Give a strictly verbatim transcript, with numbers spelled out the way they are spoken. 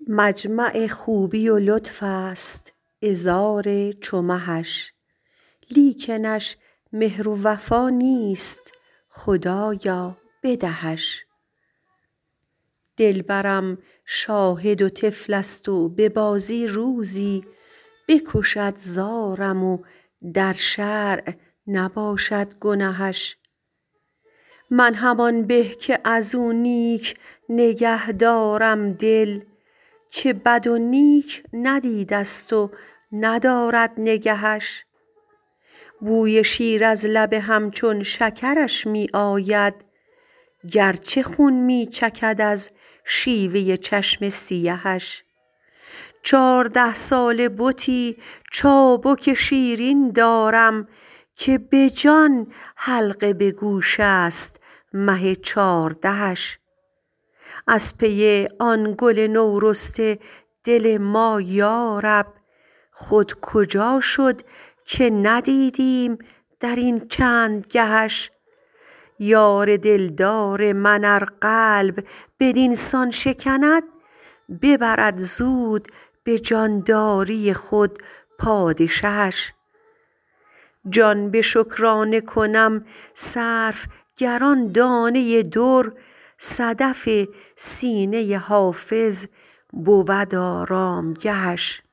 مجمع خوبی و لطف است عذار چو مهش لیکنش مهر و وفا نیست خدایا بدهش دلبرم شاهد و طفل است و به بازی روزی بکشد زارم و در شرع نباشد گنهش من همان به که ازو نیک نگه دارم دل که بد و نیک ندیدست و ندارد نگهش بوی شیر از لب همچون شکرش می آید گرچه خون می چکد از شیوه چشم سیهش چارده ساله بتی چابک شیرین دارم که به جان حلقه به گوش است مه چاردهش از پی آن گل نورسته دل ما یارب خود کجا شد که ندیدیم درین چند گهش یار دلدار من ار قلب بدینسان شکند ببرد زود به جانداری خود پادشهش جان به شکرانه کنم صرف گر آن دانه در صدف سینه حافظ بود آرامگهش